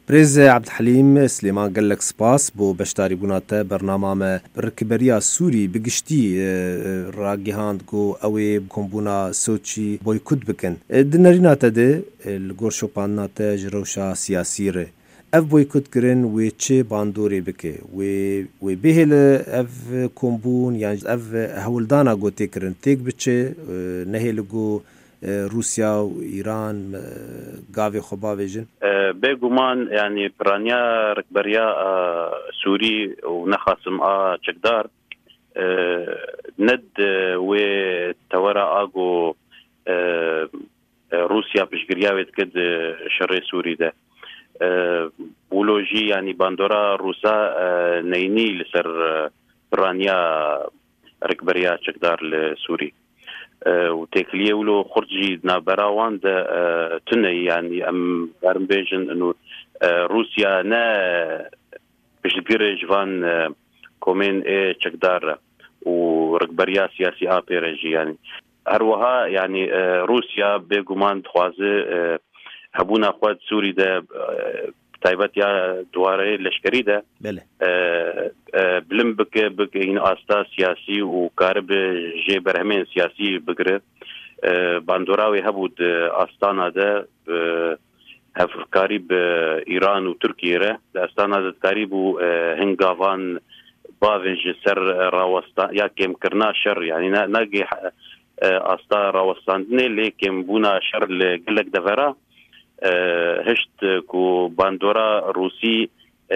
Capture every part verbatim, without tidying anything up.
برز عبدالحلیم سلیمان قال لك سپاس بو بشتاری بوناته برنامه رکبریا سوری بگشتی راگیهاند گو اوی کمبونا سوچی بویکوت بکن دنریناته ده لگور شوپاناته جروشا سیاسی ره اف بویکوت کرن و چه باندوری بکه و و بهل اف کمبون یعنی اف هولدانا گو تکرن تک بچه نهلگو روسيا وإيران قاوي خبابيجن بيقومان يعني برانيا ركبريا سوري ونخاسم آ چكدار ند وتورا آقو روسيا بشقرياويت كد شري سوري ده بولوجي يعني باندورا روسا نيني لسر برانيا ركبريا چكدار لسوري وتكليه ولو خرجي نابراوان ده تني يعني ام ارمبيجن انه روسيا نا بشجر جوان كومين اي چكدار وركبريا سياسي ابيرجي يعني اروها يعني روسيا بيغمان خوازه هبونا خواد سوري ده تايبات يا دواره لشكري ده بله بلم بك بك این آستا سیاسی و کارب جه برهمین سیاسی بگره باندوراوی هبود آستانا ده هفکاری به ایران و ترکیه ره آستانا ده کاری بو هنگاوان باوینج سر راوستان یا کم کرنا شر یعنی ناگی آستا راوستاندنه لیکن بونا شر لگلک دفرا هشت کو باندورا روسی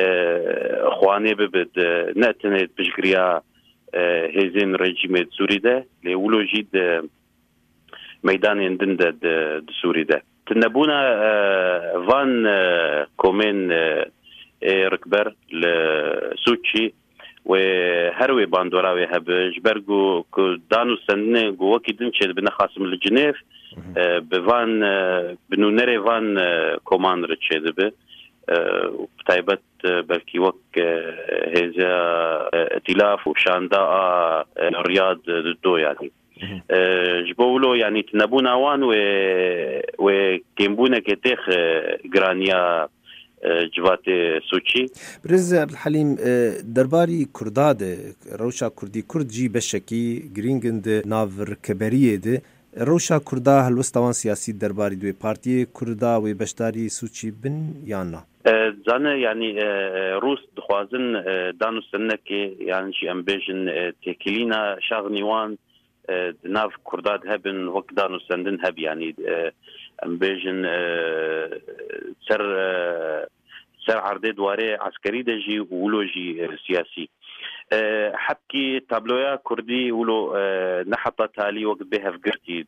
خوانه ببد نتنه بشگریا هزین رژیم سوری ده لیولو جید میدان اندن ده سوری ده تنبونا وان کومن رکبر لسوچی و هروی باندوراوی هب جبرگو که دانو سنه گو وکی دنچه بنخاسم لجنیف بوان بنونره وان کومان رچه ده به بتايبت بلكي وك هذا ائتلاف وشانداء الرياض ضده يعني جبولو يعني تنبونا وان و وكيمبونا كتيخ جرانيا جوات سوچی برز عبدالحلیم درباری کرداد روشا کردی کرد جی بشکی گرینگند ناور کبریه ده روشا کردا هلوستوان سیاسی درباری دوی پارتی کردا و بشداری سوچی بن یا نه زانه يعني روس دخوازن دانو سنكي يعني شي امبيجن تكلينا شاغنيوان ناف كرداد هبن وقت دانو سندن هب يعني امبيجن سر سر عرض دواري عسكري دجي ولوجي سياسي حبكي تابلويا كردي ولو نحطة تالي وقت بها فقرتي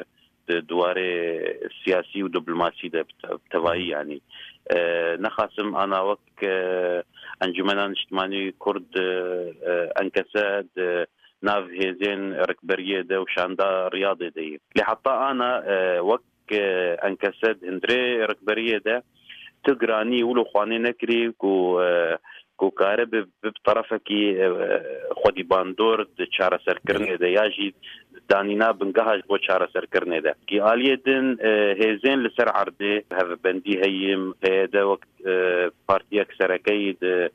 دواري سياسي ودبلوماسي ده بتوائي يعني نخاسم أنا وك أنجمنان اجتماعي كرد أنكساد ناف هيزين ركبرية ده وشاندا رياضي ده لحتى أنا وك أنكساد هندري ركبرية ده تقراني ولو خواني نكري كو كو كارب بطرفكي خودي باندور تشارة سركرني ده ياجي دانينا بنجهز بو تشارة سركرني ده كي آليدن هيزين لسر عرضي هذا بندي هيم ده وقت بارتي أكسركي ده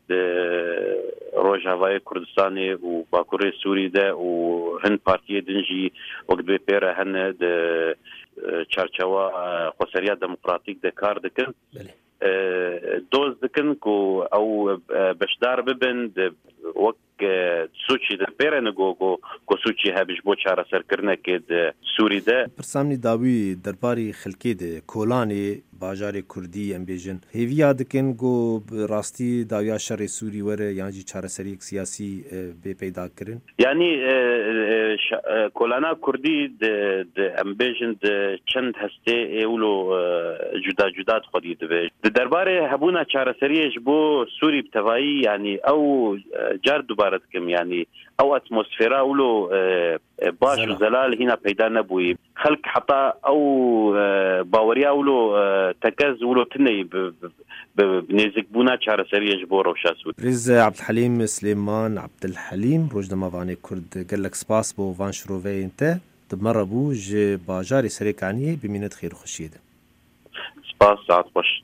روج هواي كردستاني وباكوري سوري ده وهن بارتي دنجي وقت بيبيرا هن ده چارچوا خسرية ديمقراطيك ده كار دكن دوز دكن كو او بشدار ببن وك سوچي ده بيرن گو گو کو سوچي هبش بو چاره سرکرنه کې سوري ده پرسامني داوي درباري خلکي ده کولاني باجار كردي امبيجن هيويا دكن گو راستي داويا شر سوري ور يعني چاره سري سياسي به پیدا کرن يعني کولانا كردي ده امبيجن ده چند هسته اولو جدا جدا خودي ده درباري هبونا چاره سري بو سوري بتوائي يعني او جار دوباره كم يعني او اتموسفيرا ولو باش وزلال هنا پیدا نبوي خلق حتى او باوريا ولو تكز ولو تني بنزك بونا چاره سري جبور وشاسو رز عبدالحلیم سليمان عبدالحلیم روجنما واني كرد قال لك سپاس بو وان شروفي انت تمربو ج باجاري سري كاني بمينت خير خشيده سپاس ساعت خوش